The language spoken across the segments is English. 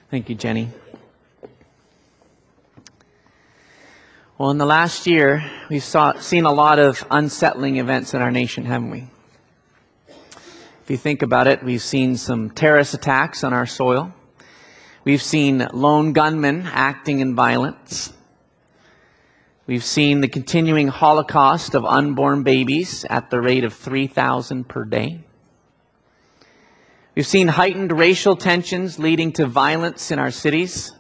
Thank you, Jenny. Well, in the last year, we've seen a lot of unsettling events in our nation, haven't we? If you think about it, we've seen some terrorist attacks on our soil. We've seen lone gunmen acting in violence. We've seen the continuing holocaust of unborn babies at the rate of 3,000 per day. We've seen heightened racial tensions leading to violence in our cities.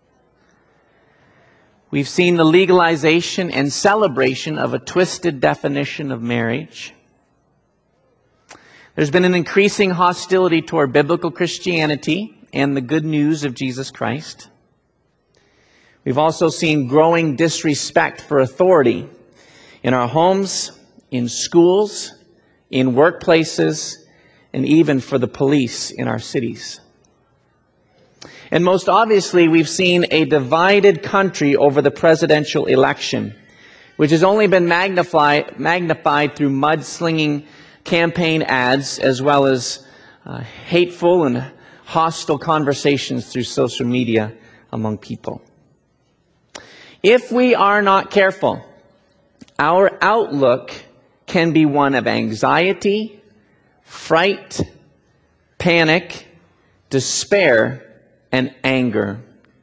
We've seen the legalization and celebration of a twisted definition of marriage. There's been an increasing hostility toward biblical Christianity and the good news of Jesus Christ. We've also seen growing disrespect for authority in our homes, in schools, in workplaces, and even for the police in our cities. And most obviously, we've seen a divided country over the presidential election, which has only been magnified through mudslinging campaign ads, as well as hateful and hostile conversations through social media among people. If we are not careful, our outlook can be one of anxiety, fright, panic, despair, and anger.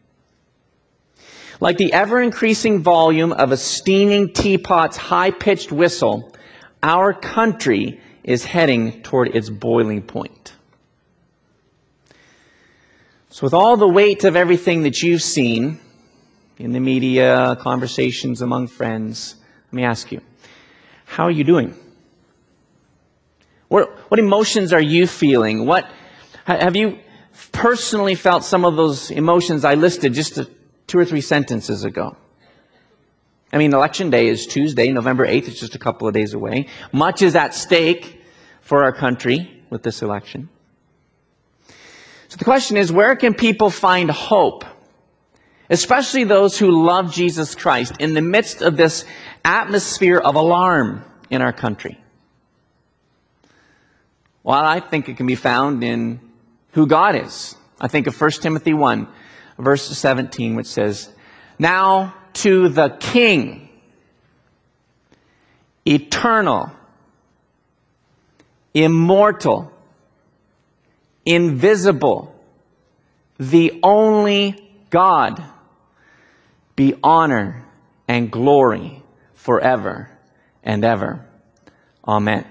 Like the ever-increasing volume of a steaming teapot's high-pitched whistle, our country is heading toward its boiling point. So with all the weight of everything that you've seen in the media, conversations among friends, let me ask you, how are you doing? What emotions are you feeling? Have you personally felt some of those emotions I listed just 2 or 3 sentences ago? I mean, Election Day is Tuesday, November 8th. It's just a couple of days away. Much is at stake for our country with this election. So the question is, where can people find hope? Especially those who love Jesus Christ in the midst of this atmosphere of alarm in our country. Well, I think it can be found in who God is. I think of 1 Timothy 1, verse 17, which says, "Now to the King, eternal, immortal, invisible, the only God, be honor and glory forever and ever. Amen."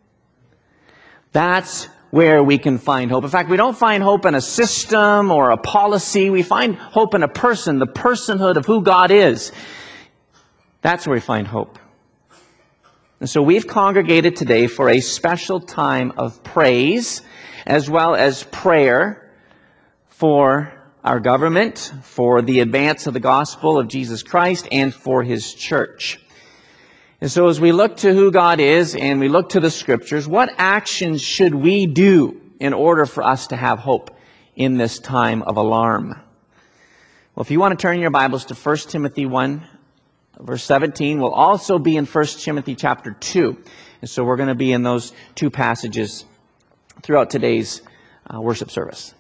That's where we can find hope. In fact, we don't find hope in a system or a policy. We find hope in a person, the personhood of who God is. That's where we find hope. And so we've congregated today for a special time of praise as well as prayer for our government, for the advance of the gospel of Jesus Christ, and for His church. And so as we look to who God is and we look to the Scriptures, what actions should we do in order for us to have hope in this time of alarm? Well, if you want to turn your Bibles to 1 Timothy 1, verse 17, we'll also be in 1 Timothy chapter 2. And so we're going to be in those 2 passages throughout today's worship service.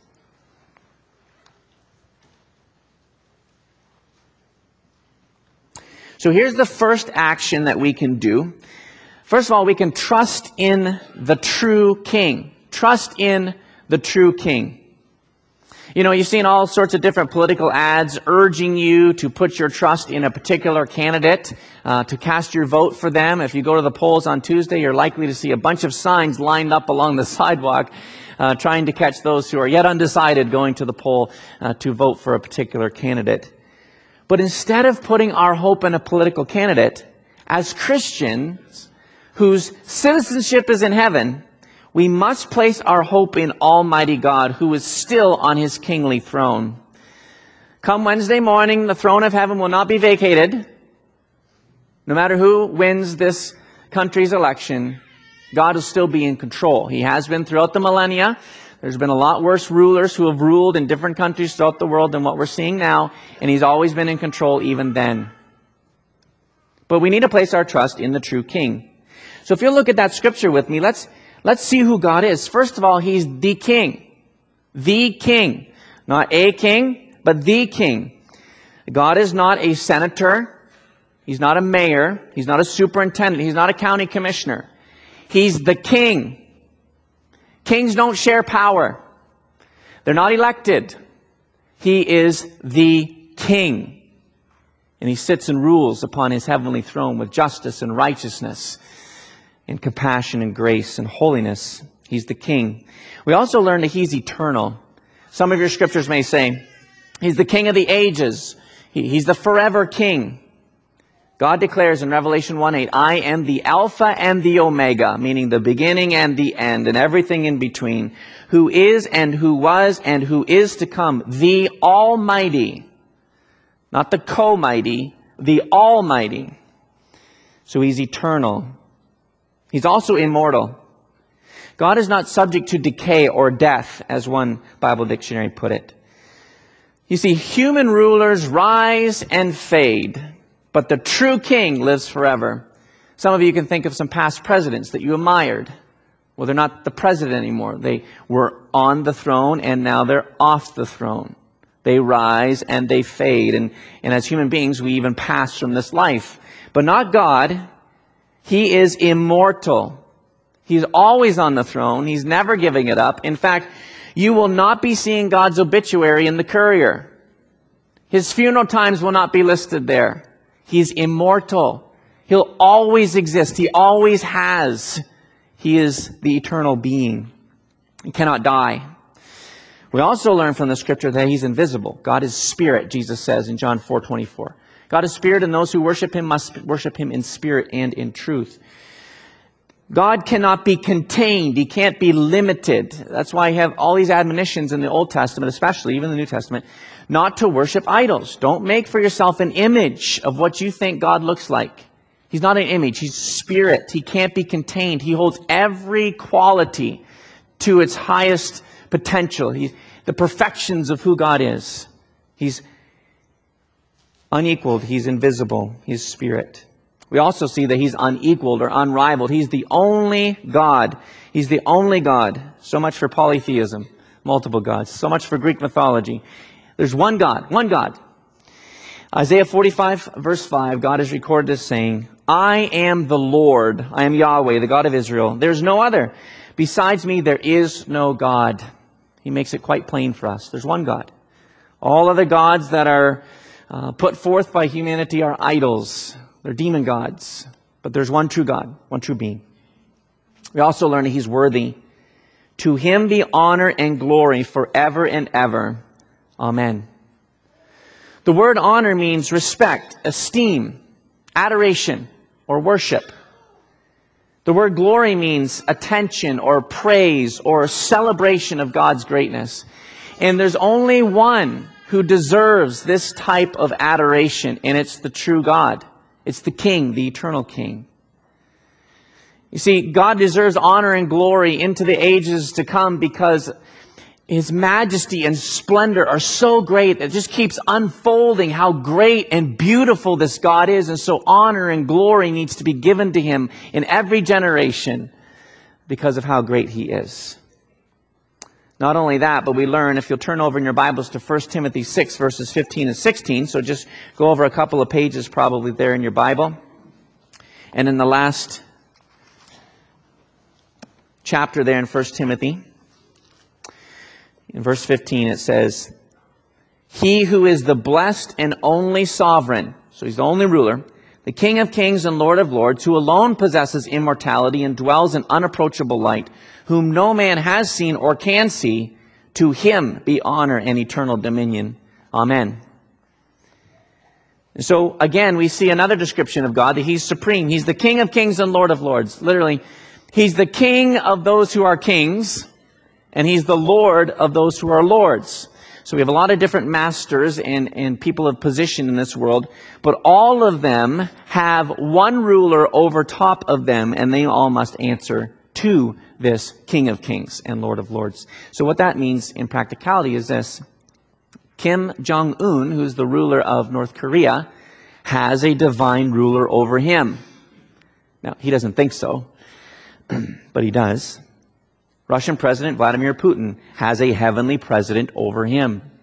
So here's the first action that we can do. First of all, we can trust in the true King. Trust in the true King. You know, you've seen all sorts of different political ads urging you to put your trust in a particular candidate, to cast your vote for them. If you go to the polls on Tuesday, you're likely to see a bunch of signs lined up along the sidewalk, trying to catch those who are yet undecided going to the poll to vote for a particular candidate. But instead of putting our hope in a political candidate, as Christians whose citizenship is in heaven, we must place our hope in Almighty God, who is still on His kingly throne. Come Wednesday morning, the throne of heaven will not be vacated. No matter who wins this country's election, God will still be in control. He has been throughout the millennia. There's been a lot worse rulers who have ruled in different countries throughout the world than what we're seeing now, and He's always been in control even then. But we need to place our trust in the true King. So if you look at that scripture with me, let's see who God is. First of all, He's the King. The King. Not a king, but the king. God is not a senator. He's not a mayor. He's not a superintendent. He's not a county commissioner. He's the king. Kings don't share power. They're not elected. He is the king. And he sits and rules upon his heavenly throne with justice and righteousness and compassion and grace and holiness. He's the king. We also learn that he's eternal. Some of your scriptures may say, he's the king of the ages. He's the forever king. God declares in Revelation 1:8, I am the Alpha and the Omega, meaning the beginning and the end and everything in between, who is and who was and who is to come, the Almighty. Not the co-mighty, the Almighty. So he's eternal. He's also immortal. God is not subject to decay or death, as one Bible dictionary put it. You see, human rulers rise and fade, but the true king lives forever. Some of you can think of some past presidents that you admired. Well, they're not the president anymore. They were on the throne and now they're off the throne. They rise and they fade. And as human beings, we even pass from this life. But not God. He is immortal. He's always on the throne. He's never giving it up. In fact, you will not be seeing God's obituary in the Courier. His funeral times will not be listed there. He's immortal. He'll always exist. He always has. He is the eternal being. He cannot die. We also learn from the scripture that he's invisible. God is spirit, Jesus says in John 4:24. God is spirit, and those who worship him must worship him in spirit and in truth. God cannot be contained. He can't be limited. That's why you have all these admonitions in the Old Testament, especially even the New Testament, not to worship idols. Don't make for yourself an image of what you think God looks like. He's not an image. He's spirit. He can't be contained. He holds every quality to its highest potential. He's the perfections of who God is. He's unequaled. He's invisible. He's spirit. We also see that he's unequaled or unrivaled. He's the only God. He's the only God. So much for polytheism, multiple gods. So much for Greek mythology. There's one God, one God. Isaiah 45 verse 5, God is recorded as saying, I am the Lord. I am Yahweh, the God of Israel. There's no other. Besides me, there is no God. He makes it quite plain for us. There's one God. All other gods that are put forth by humanity are idols. They're demon gods. But there's one true God, one true being. We also learn that he's worthy. To him be honor and glory forever and ever. Amen. The word honor means respect, esteem, adoration, or worship. The word glory means attention or praise or celebration of God's greatness. And there's only one who deserves this type of adoration, and it's the true God. It's the King, the eternal King. You see, God deserves honor and glory into the ages to come because his majesty and splendor are so great that it just keeps unfolding how great and beautiful this God is. And so honor and glory needs to be given to him in every generation because of how great he is. Not only that, but we learn, if you'll turn over in your Bibles to 1 Timothy 6, verses 15 and 16. So just go over a couple of pages probably there in your Bible. And in the last chapter there in 1 Timothy, in verse 15 it says, He who is the blessed and only sovereign, so he's the only ruler, the King of kings and Lord of lords, who alone possesses immortality and dwells in unapproachable light, whom no man has seen or can see, to him be honor and eternal dominion. Amen. And so again, we see another description of God, that he's supreme. He's the King of kings and Lord of lords. Literally, he's the King of those who are kings, and he's the Lord of those who are lords. So we have a lot of different masters and people of position in this world, but all of them have one ruler over top of them, and they all must answer to this King of Kings and Lord of Lords. So what that means in practicality is this. Kim Jong-un, who's the ruler of North Korea, has a divine ruler over him. Now, he doesn't think so, but he does. Russian President Vladimir Putin has a heavenly president over him.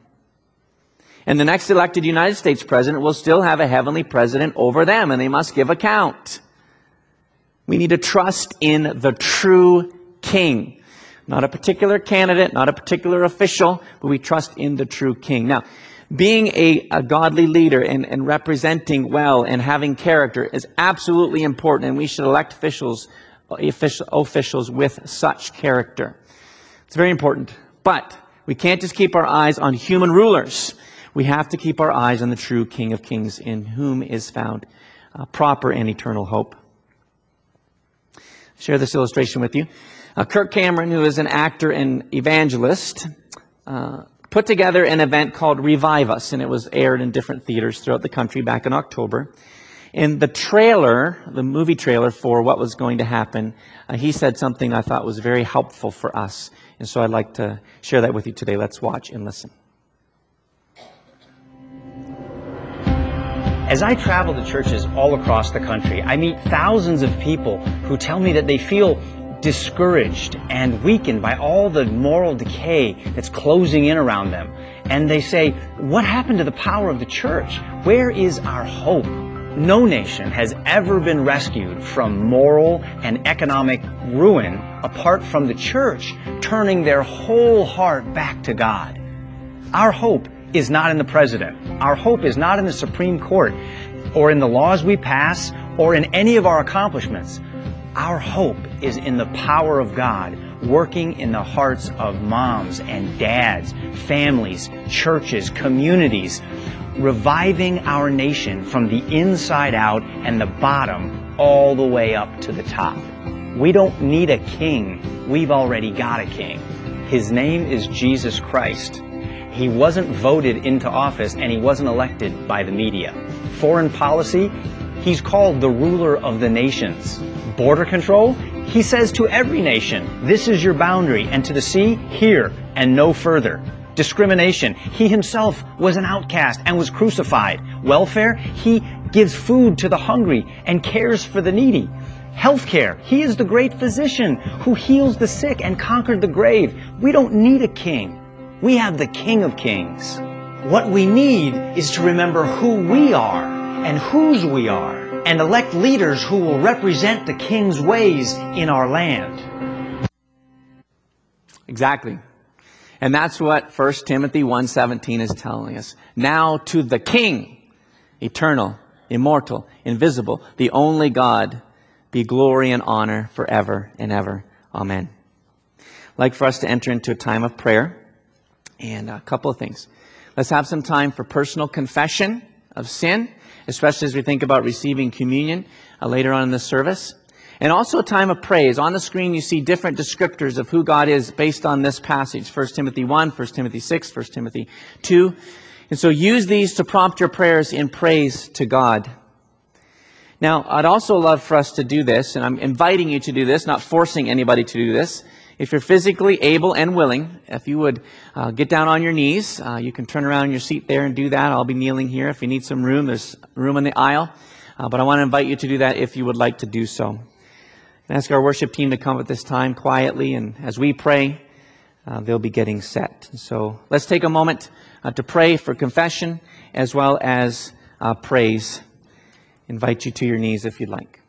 And the next elected United States president will still have a heavenly president over them, and they must give account. We need to trust in the true king. Not a particular candidate, not a particular official, but we trust in the true king. Now, being a godly leader and representing well and having character is absolutely important, and we should elect officials with such character. It's very important. But we can't just keep our eyes on human rulers. We have to keep our eyes on the true King of Kings, in whom is found proper and eternal hope. Share this illustration with you. Kirk Cameron, who is an actor and evangelist, put together an event called Revive Us, and it was aired in different theaters throughout the country back in October. In the trailer, the movie trailer for what was going to happen, he said something I thought was very helpful for us. And so I'd like to share that with you today. Let's watch and listen. As I travel to churches all across the country, I meet thousands of people who tell me that they feel discouraged and weakened by all the moral decay that's closing in around them. And they say, what happened to the power of the church? Where is our hope? No nation has ever been rescued from moral and economic ruin apart from the church turning their whole heart back to God. Our hope is not in the president. Our hope is not in the Supreme Court or in the laws we pass or in any of our accomplishments. Our hope is in the power of God working in the hearts of moms and dads, families, churches, communities, reviving our nation from the inside out and the bottom all the way up to the top. We don't need a king. We've already got a king. His name is Jesus Christ. He wasn't voted into office and he wasn't elected by the media. Foreign policy, he's called the ruler of the nations. Border control, he says to every nation, this is your boundary, and to the sea, here and no further. Discrimination, he himself was an outcast and was crucified. Welfare, he gives food to the hungry and cares for the needy. Healthcare, he is the great physician who heals the sick and conquered the grave. We don't need a king. We have the King of Kings. What we need is to remember who we are and whose we are, and elect leaders who will represent the King's ways in our land. Exactly. And that's what 1 Timothy 1:17 is telling us. Now to the King, eternal, immortal, invisible, the only God, be glory and honor forever and ever. Amen. I'd like for us to enter into a time of prayer. And a couple of things. Let's have some time for personal confession of sin, especially as we think about receiving communion later on in the service. And also a time of praise. On the screen you see different descriptors of who God is based on this passage. 1 Timothy 1, 1 Timothy 6, 1 Timothy 2. And so use these to prompt your prayers in praise to God. Now, I'd also love for us to do this, and I'm inviting you to do this, not forcing anybody to do this. If you're physically able and willing, if you would get down on your knees, you can turn around in your seat there and do that. I'll be kneeling here. If you need some room, there's room in the aisle. But I want to invite you to do that if you would like to do so. And ask our worship team to come at this time quietly, and as we pray, they'll be getting set. So let's take a moment to pray for confession as well as praise. Invite you to your knees if you'd like.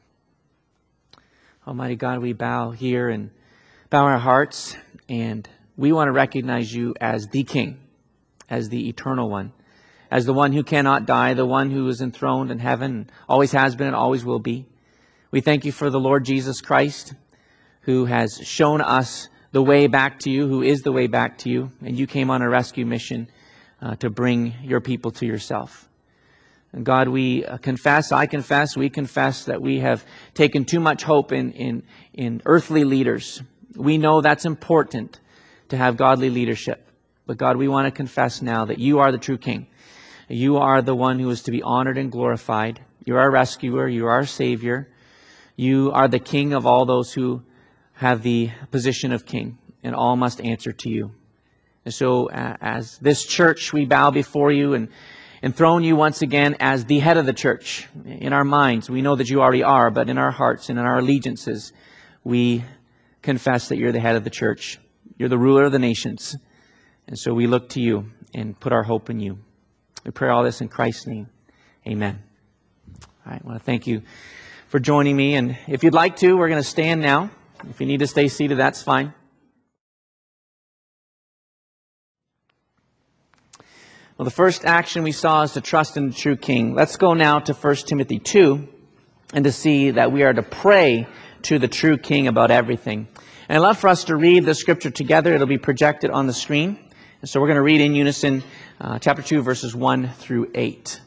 Almighty God, we bow here and bow our hearts, and we want to recognize you as the King, as the eternal one, as the one who cannot die, the one who is enthroned in heaven, always has been and always will be. We thank you for the Lord Jesus Christ, who has shown us the way back to you, who is the way back to you, and you came on a rescue mission to bring your people to yourself. And God, we confess, we confess that we have taken too much hope in earthly leaders. We know that's important to have godly leadership. But God, we want to confess now that you are the true King. You are the one who is to be honored and glorified. You're our rescuer. You're our Savior. You are the King of all those who have the position of King, and all must answer to you. And so as this church, we bow before you and enthrone you once again as the head of the church. In our minds, we know that you already are, but in our hearts and in our allegiances, we confess that you're the head of the church. You're the ruler of the nations. And so we look to you and put our hope in you. We pray all this in Christ's name. Amen. All right, I want to thank you for joining me. And if you'd like to, we're going to stand now. If you need to stay seated, that's fine. Well, the first action we saw is to trust in the true King. Let's go now to 1 Timothy 2 and to see that we are to pray to the true King about everything. And I'd love for us to read the scripture together. It'll be projected on the screen. And so we're going to read in unison chapter 2, verses 1 through 8.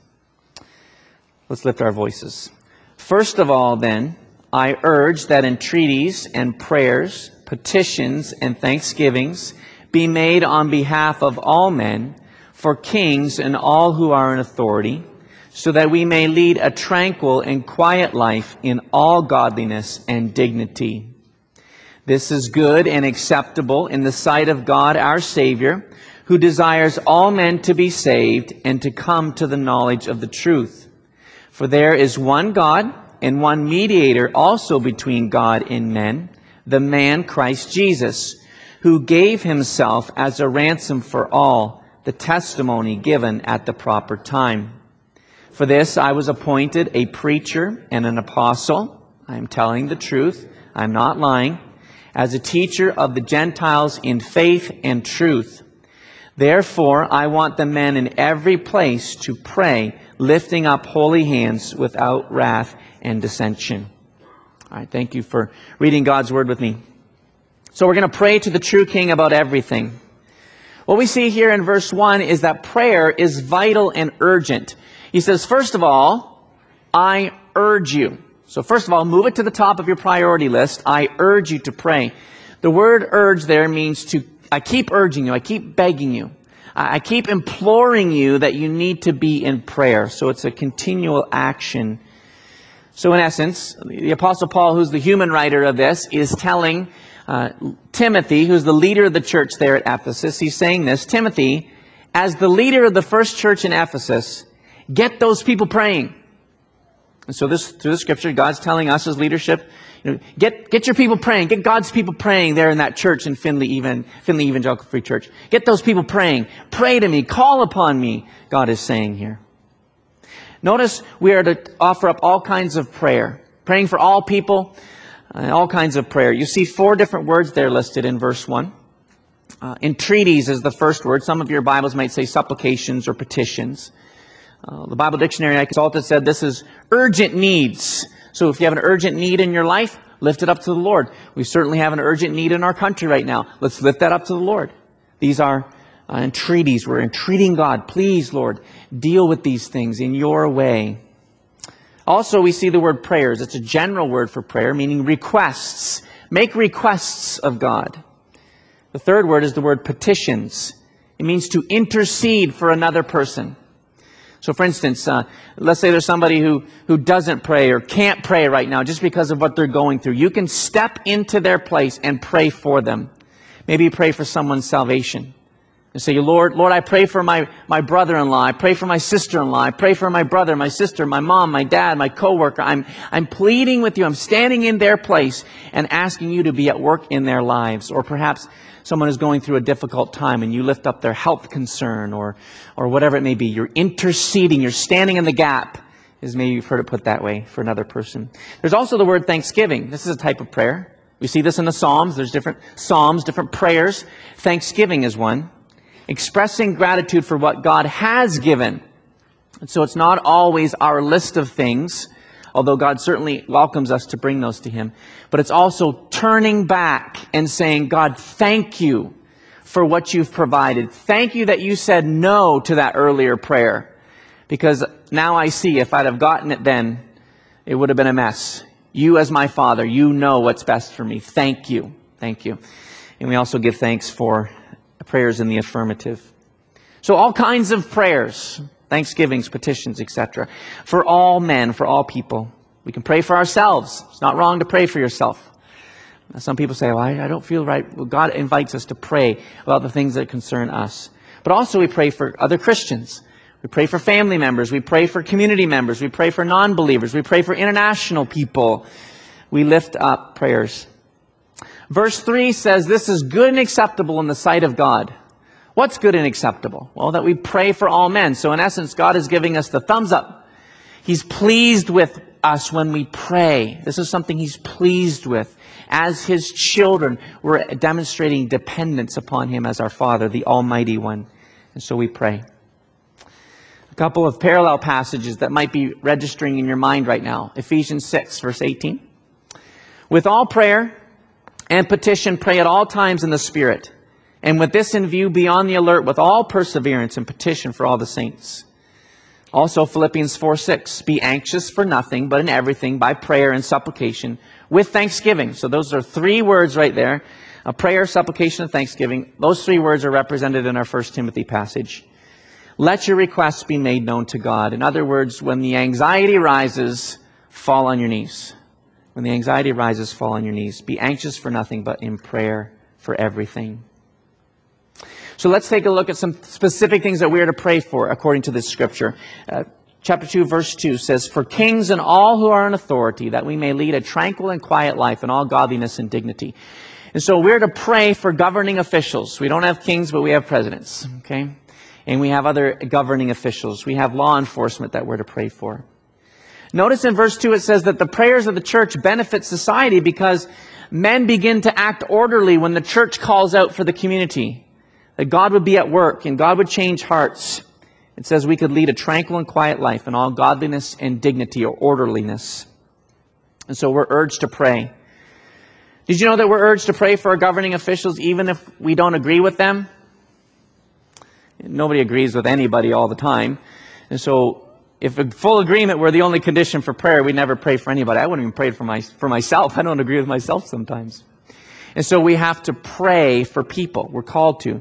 Let's lift our voices. First of all, then, I urge that entreaties and prayers, petitions and thanksgivings be made on behalf of all men, for kings and all who are in authority, so that we may lead a tranquil and quiet life in all godliness and dignity. This is good and acceptable in the sight of God our Savior, who desires all men to be saved and to come to the knowledge of the truth. For there is one God and one mediator also between God and men, the man Christ Jesus, who gave himself as a ransom for all, the testimony given at the proper time. For this I was appointed a preacher and an apostle. I am telling the truth. I am not lying. As a teacher of the Gentiles in faith and truth. Therefore, I want the men in every place to pray, lifting up holy hands without wrath and dissension. All right, thank you for reading God's Word with me. So we're going to pray to the true King about everything. What we see here in verse 1 is that prayer is vital and urgent. He says, first of all, I urge you. So first of all, move it to the top of your priority list. I urge you to pray. The word urge there means to, I keep urging you, I keep begging you. I keep imploring you that you need to be in prayer. So it's a continual action. So in essence, the Apostle Paul, who's the human writer of this, is telling Timothy, who's the leader of the church there at Ephesus, he's saying this, Timothy, as the leader of the first church in Ephesus, get those people praying. And so through the scripture, God's telling us as leadership, get your people praying. Get God's people praying there in that church in Findlay Evangelical Free Church. Get those people praying. Pray to me. Call upon me, God is saying here. Notice we are to offer up all kinds of prayer. Praying for all people, all kinds of prayer. You see 4 different words there listed in verse 1. Entreaties is the first word. Some of your Bibles might say supplications or petitions. The Bible dictionary I consulted said this is urgent needs. So if you have an urgent need in your life, lift it up to the Lord. We certainly have an urgent need in our country right now. Let's lift that up to the Lord. These are entreaties. We're entreating God. Please, Lord, deal with these things in your way. Also, we see the word prayers. It's a general word for prayer, meaning requests. Make requests of God. The third word is the word petitions. It means to intercede for another person. So for instance, let's say there's somebody who doesn't pray or can't pray right now just because of what they're going through. You can step into their place and pray for them. Maybe you pray for someone's salvation. And say, Lord, I pray for my brother-in-law. I pray for my sister-in-law. I pray for my brother, my sister, my mom, my dad, my coworker. I'm pleading with you. I'm standing in their place and asking you to be at work in their lives. Or perhaps someone is going through a difficult time and you lift up their health concern or whatever it may be. You're interceding. You're standing in the gap, as maybe you've heard it put that way, for another person. There's also the word thanksgiving. This is a type of prayer. We see this in the Psalms. There's different Psalms, different prayers. Thanksgiving is one. Expressing gratitude for what God has given. And so it's not always our list of things, although God certainly welcomes us to bring those to Him. But it's also turning back and saying, God, thank you for what you've provided. Thank you that you said no to that earlier prayer. Because now I see if I'd have gotten it then, it would have been a mess. You as my Father, you know what's best for me. Thank you. Thank you. And we also give thanks for prayers in the affirmative. So all kinds of prayers, thanksgivings, petitions, etc. For all men, for all people. We can pray for ourselves. It's not wrong to pray for yourself. Some people say, well, I don't feel right. Well, God invites us to pray about the things that concern us. But also we pray for other Christians. We pray for family members. We pray for community members. We pray for non-believers. We pray for international people. We lift up prayers. Verse 3 says, this is good and acceptable in the sight of God. What's good and acceptable? Well, that we pray for all men. So in essence, God is giving us the thumbs up. He's pleased with us when we pray. This is something He's pleased with. As His children, we're demonstrating dependence upon Him as our Father, the Almighty One. And so we pray. A couple of parallel passages that might be registering in your mind right now. Ephesians 6, verse 18. With all prayer and petition, pray at all times in the Spirit. And with this in view, be on the alert with all perseverance and petition for all the saints. Also, Philippians 4:6, be anxious for nothing, but in everything, by prayer and supplication, with thanksgiving. So those are three words right there. A prayer, supplication, and thanksgiving. Those three words are represented in our 1 Timothy passage. Let your requests be made known to God. In other words, when the anxiety rises, fall on your knees. When the anxiety rises, fall on your knees. Be anxious for nothing, but in prayer for everything. So let's take a look at some specific things that we are to pray for according to this scripture. Chapter 2, verse 2 says, for kings and all who are in authority, that we may lead a tranquil and quiet life in all godliness and dignity. And so we're to pray for governing officials. We don't have kings, but we have presidents. Okay? And we have other governing officials. We have law enforcement that we're to pray for. Notice in verse 2 it says that the prayers of the church benefit society because men begin to act orderly when the church calls out for the community. That God would be at work and God would change hearts. It says we could lead a tranquil and quiet life in all godliness and dignity or orderliness. And so we're urged to pray. Did you know that we're urged to pray for our governing officials even if we don't agree with them? Nobody agrees with anybody all the time. And so if a full agreement were the only condition for prayer, we'd never pray for anybody. I wouldn't even pray for myself. I don't agree with myself sometimes. And so we have to pray for people. We're called to.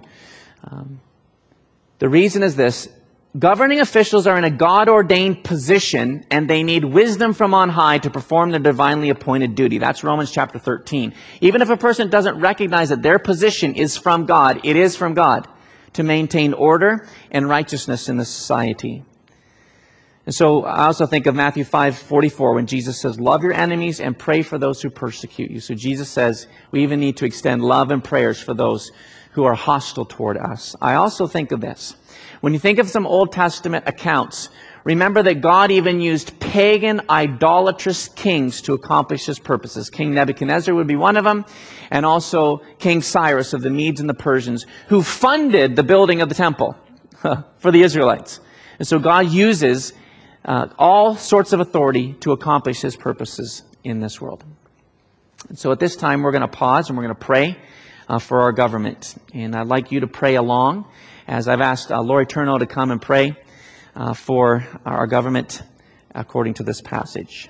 The reason is this. Governing officials are in a God-ordained position and they need wisdom from on high to perform their divinely appointed duty. That's Romans chapter 13. Even if a person doesn't recognize that their position is from God, it is from God to maintain order and righteousness in the society. And so I also think of Matthew 5:44 when Jesus says, love your enemies and pray for those who persecute you. So Jesus says we even need to extend love and prayers for those who are hostile toward us. I also think of this. When you think of some Old Testament accounts, remember that God even used pagan, idolatrous kings to accomplish His purposes. King Nebuchadnezzar would be one of them, and also King Cyrus of the Medes and the Persians, who funded the building of the temple for the Israelites. And so God uses all sorts of authority to accomplish His purposes in this world. And so at this time, we're going to pause and we're going to pray for our government. And I'd like you to pray along as I've asked Lori Turno to come and pray for our government according to this passage.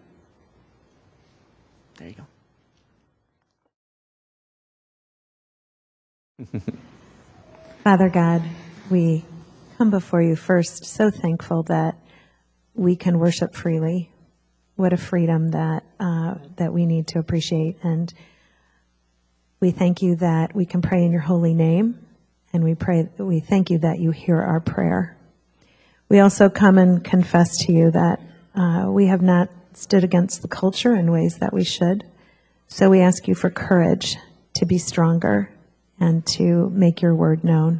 There you go. Father God, we come before you first so thankful that we can worship freely. What a freedom that we need to appreciate. And we thank you that we can pray in your holy name. And we thank you that you hear our prayer. We also come and confess to you that we have not stood against the culture in ways that we should. So we ask you for courage to be stronger and to make your word known.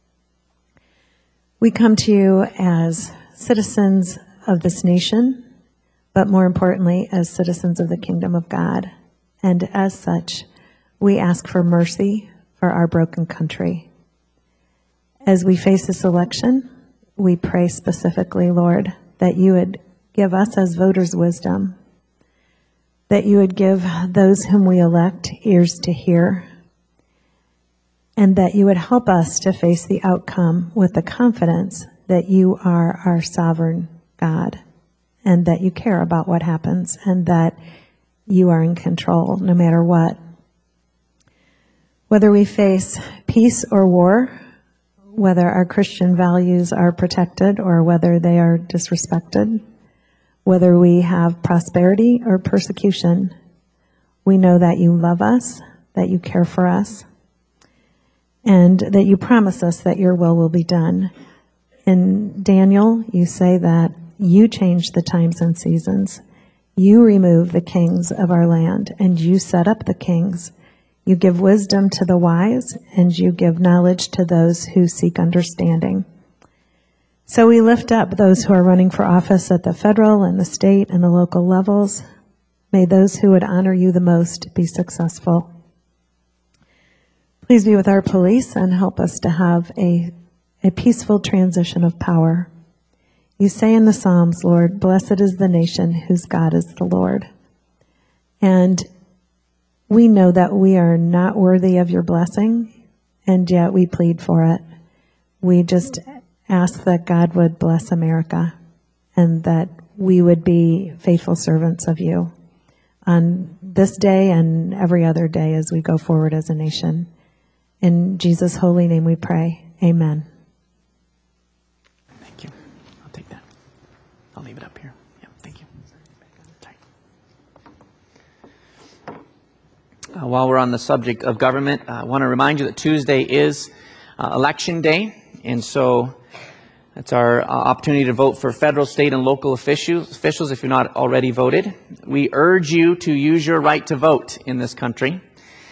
We come to you as citizens of this nation, but more importantly, as citizens of the kingdom of God. And as such, we ask for mercy for our broken country. As we face this election, we pray specifically, Lord, that you would give us as voters wisdom, that you would give those whom we elect ears to hear, and that you would help us to face the outcome with the confidence that you are our sovereign God, and that you care about what happens, and that you are in control no matter what. Whether we face peace or war, whether our Christian values are protected or whether they are disrespected, whether we have prosperity or persecution, we know that you love us, that you care for us, and that you promise us that your will be done. In Daniel, you say that you change the times and seasons. You remove the kings of our land, and you set up the kings. You give wisdom to the wise, and you give knowledge to those who seek understanding. So we lift up those who are running for office at the federal and the state and the local levels. May those who would honor you the most be successful. Please be with our police and help us to have a peaceful transition of power. You say in the Psalms, Lord, blessed is the nation whose God is the Lord. And we know that we are not worthy of your blessing, and yet we plead for it. We just ask that God would bless America and that we would be faithful servants of you on this day and every other day as we go forward as a nation. In Jesus' holy name we pray. Amen. Thank you. I'll take that. I'll leave it up here. Yeah, thank you. Sorry. While we're on the subject of government, I want to remind you that Tuesday is election day, and so that's our opportunity to vote for federal, state, and local officials if you're not already voted. We urge you to use your right to vote in this country.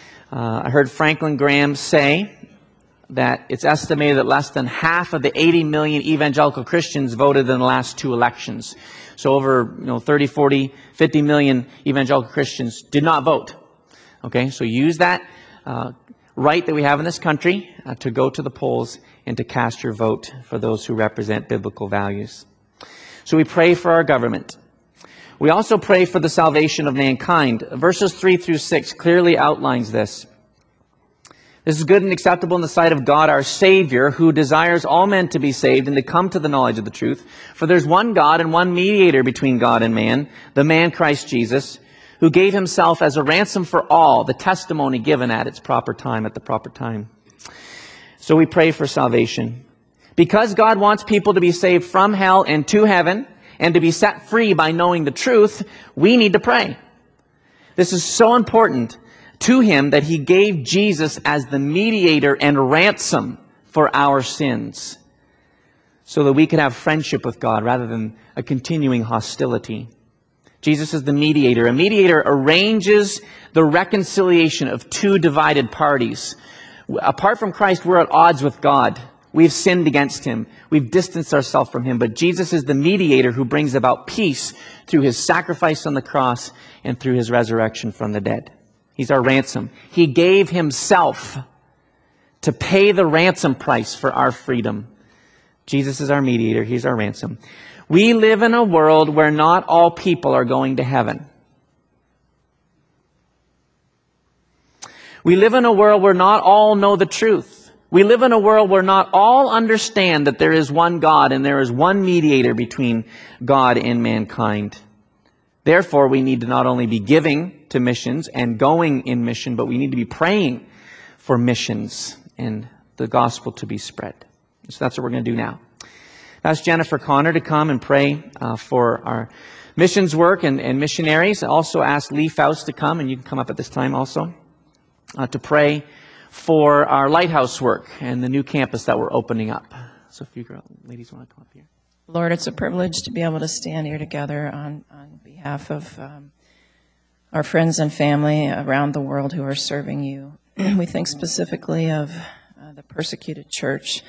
I heard Franklin Graham say that it's estimated that less than half of the 80 million evangelical Christians voted in the last two elections. So over 30, 40, 50 million evangelical Christians did not vote. Okay, so use that right that we have in this country to go to the polls and to cast your vote for those who represent biblical values. So we pray for our government. We also pray for the salvation of mankind. Verses 3 through 6 clearly outlines this. This is good and acceptable in the sight of God our Savior, who desires all men to be saved and to come to the knowledge of the truth. For there's one God and one mediator between God and man, the man Christ Jesus, who gave himself as a ransom for all, the testimony given at its proper time, at the proper time. So we pray for salvation. Because God wants people to be saved from hell and to heaven, and to be set free by knowing the truth, we need to pray. This is so important to him that he gave Jesus as the mediator and ransom for our sins, so that we could have friendship with God rather than a continuing hostility. Jesus is the mediator. A mediator arranges the reconciliation of two divided parties. Apart from Christ, we're at odds with God. We've sinned against him. We've distanced ourselves from him. But Jesus is the mediator who brings about peace through his sacrifice on the cross and through his resurrection from the dead. He's our ransom. He gave himself to pay the ransom price for our freedom. Jesus is our mediator. He's our ransom. We live in a world where not all people are going to heaven. We live in a world where not all know the truth. We live in a world where not all understand that there is one God and there is one mediator between God and mankind. Therefore, we need to not only be giving to missions and going in mission, but we need to be praying for missions and the gospel to be spread. So that's what we're going to do now. Ask Jennifer Connor to come and pray for our missions work and missionaries. Also ask Lee Faust to come, and you can come up at this time also, to pray for our lighthouse work and the new campus that we're opening up. So if you ladies want to come up here. Lord, it's a privilege to be able to stand here together on behalf of our friends and family around the world who are serving you. We think specifically of the persecuted church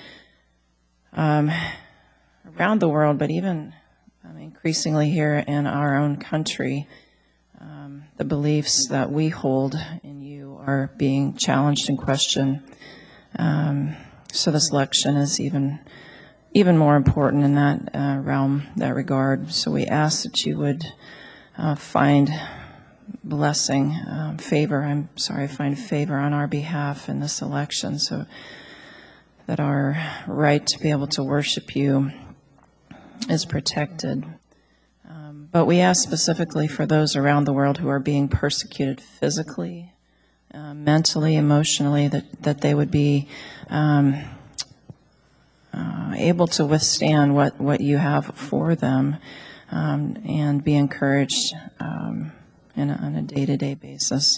around the world, but even increasingly here in our own country. The beliefs that we hold in you are being challenged and questioned. So this election is even more important in that realm, that regard. So we ask that you would find blessing, find favor on our behalf in this election, so that our right to be able to worship you is protected. But we ask specifically for those around the world who are being persecuted physically, mentally, emotionally, that they would be able to withstand what you have for them, and be encouraged on a day-to-day basis.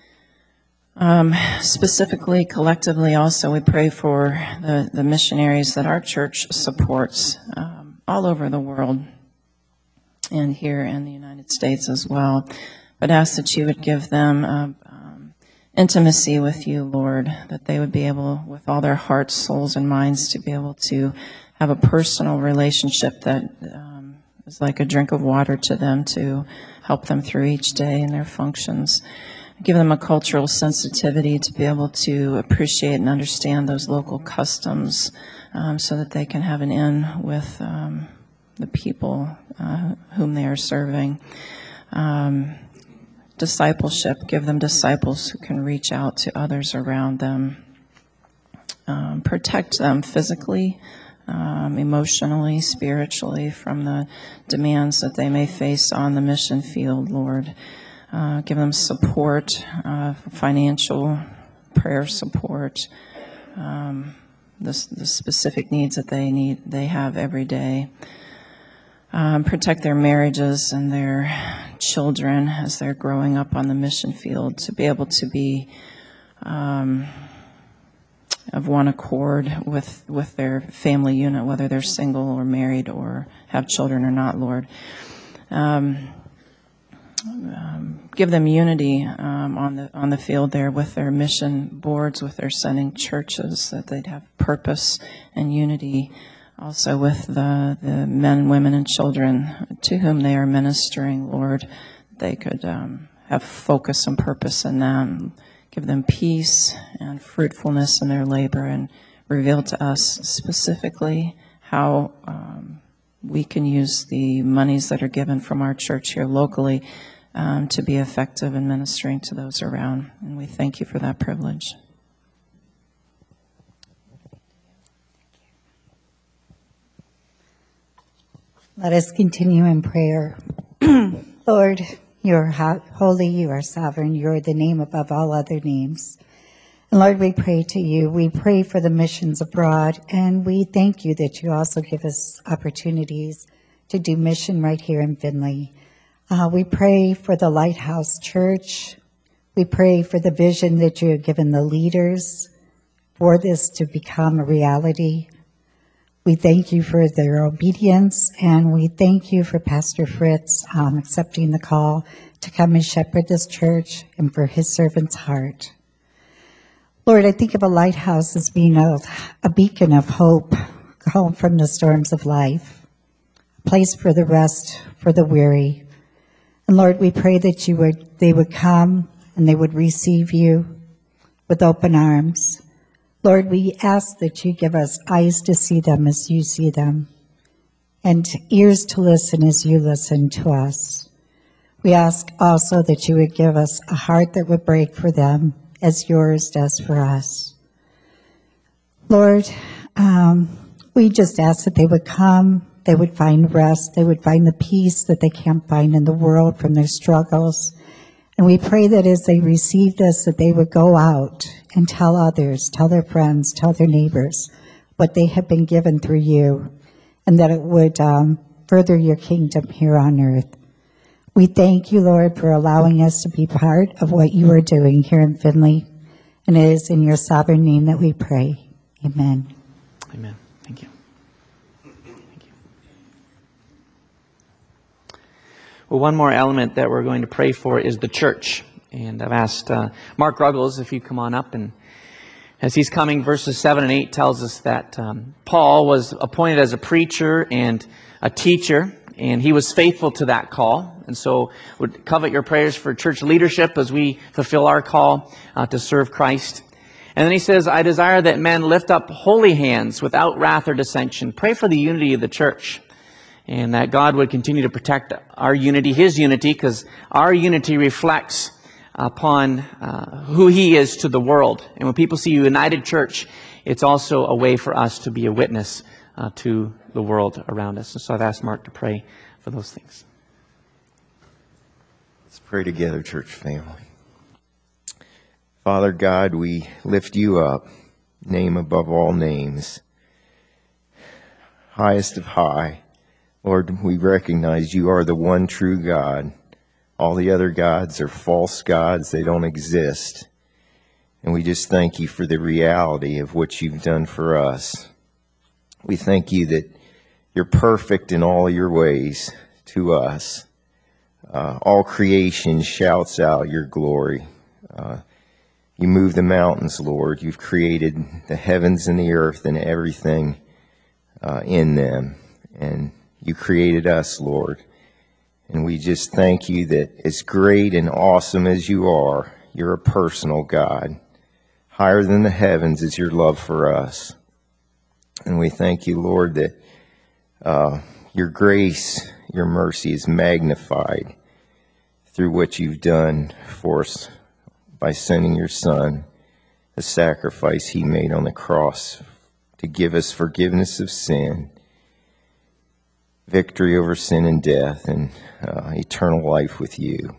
Specifically, collectively also, we pray for the missionaries that our church supports all over the world and here in the United States as well. But ask that you would give them intimacy with you, Lord, that they would be able, with all their hearts, souls, and minds, to be able to have a personal relationship that is like a drink of water to them, to help them through each day in their functions. Give them a cultural sensitivity to be able to appreciate and understand those local customs, so that they can have an in with the people whom they are serving. Discipleship, give them disciples who can reach out to others around them. Protect them physically, emotionally, spiritually from the demands that they may face on the mission field, Lord. Give them support, financial, prayer support, the specific needs that they have every day. Protect their marriages and their children as they're growing up on the mission field, to be able to be of one accord with their family unit, whether they're single or married or have children or not, Lord. Give them unity on the field there with their mission boards, with their sending churches, that they'd have purpose and unity also with the men, women, and children to whom they are ministering, Lord. They could have focus and purpose in them. Give them peace and fruitfulness in their labor, and reveal to us specifically how we can use the monies that are given from our church here locally to be effective in ministering to those around. And we thank you for that privilege. Let us continue in prayer. Lord, you are holy, you are sovereign, you are the name above all other names. And Lord, we pray to you. We pray for the missions abroad, and we thank you that you also give us opportunities to do mission right here in Findlay. We pray for the Lighthouse Church. We pray for the vision that you have given the leaders for this to become a reality. We thank you for their obedience, and we thank you for Pastor Fritz accepting the call to come and shepherd this church, and for his servant's heart. Lord, I think of a lighthouse as being a beacon of hope, home from the storms of life, a place for the rest, for the weary. And Lord, we pray that they would come and they would receive you with open arms. Lord, we ask that you give us eyes to see them as you see them, and ears to listen as you listen to us. We ask also that you would give us a heart that would break for them as yours does for us. Lord, we just ask that they would come, they would find rest, they would find the peace that they can't find in the world from their struggles. And we pray that as they receive this, that they would go out and tell others, tell their friends, tell their neighbors what they have been given through you, and that it would further your kingdom here on earth. We thank you, Lord, for allowing us to be part of what you are doing here in Findlay. And it is in your sovereign name that we pray. Amen. Amen. Thank you. Thank you. Well, one more element that we're going to pray for is the church. And I've asked Mark Ruggles if you come on up. And as he's coming, verses 7 and 8 tells us that Paul was appointed as a preacher and a teacher, and he was faithful to that call. And so would covet your prayers for church leadership as we fulfill our call to serve Christ. And then he says, I desire that men lift up holy hands without wrath or dissension. Pray for the unity of the church, and that God would continue to protect our unity, his unity, because our unity reflects upon who he is to the world. And when people see a united church, it's also a way for us to be a witness to the world around us. And so I've asked Mark to pray for those things. Let's pray together, church family. Father God, we lift you up, name above all names, highest of high. Lord, we recognize you are the one true God. All the other gods are false gods. They don't exist. And we just thank you for the reality of what you've done for us. We thank you that you're perfect in all your ways to us. All creation shouts out your glory. You move the mountains, Lord. You've created the heavens and the earth and everything in them. And you created us, Lord. And we just thank you that as great and awesome as you are, you're a personal God. Higher than the heavens is your love for us. And we thank you, Lord, that your grace, your mercy is magnified through what you've done for us by sending your Son, the sacrifice he made on the cross to give us forgiveness of sin, victory over sin and death, and eternal life with you.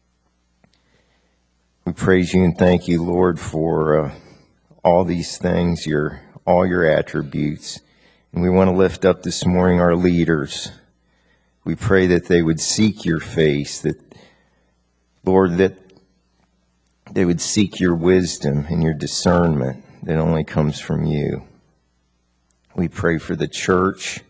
We praise you and thank you, Lord, for all these things, all your attributes. And we want to lift up this morning our leaders. We pray that they would seek your face, that, Lord, that they would seek your wisdom and your discernment that only comes from you. We pray for the church,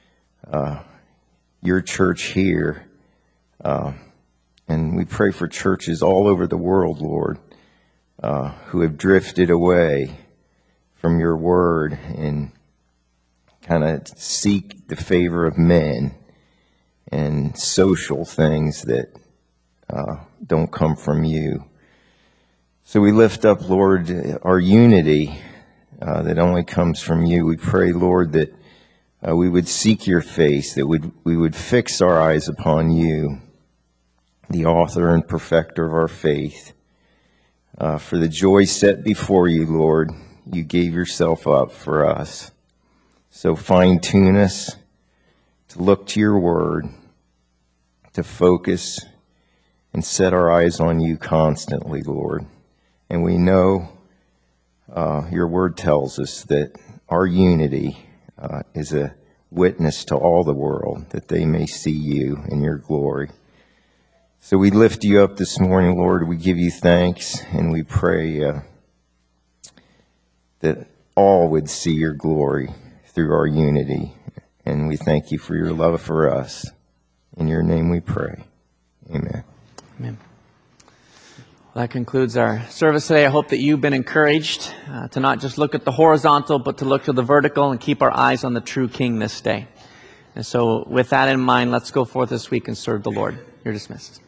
your church here, and we pray for churches all over the world, Lord, who have drifted away from your word and kind of seek the favor of men and social things that don't come from you. So we lift up, Lord, our unity that only comes from you. We pray, Lord, that we would seek your face, that we would fix our eyes upon you, the author and perfecter of our faith. For the joy set before you, Lord, you gave yourself up for us. So fine-tune us to look to your word, to focus and set our eyes on you constantly, Lord. And we know your word tells us that our unity is a witness to all the world, that they may see you in your glory. So we lift you up this morning, Lord. We give you thanks, and we pray that all would see your glory through our unity. And we thank you for your love for us. In your name we pray. Amen. Amen. Well, that concludes our service today. I hope that you've been encouraged to not just look at the horizontal, but to look to the vertical and keep our eyes on the true King this day. And so with that in mind, let's go forth this week and serve the Lord. You're dismissed.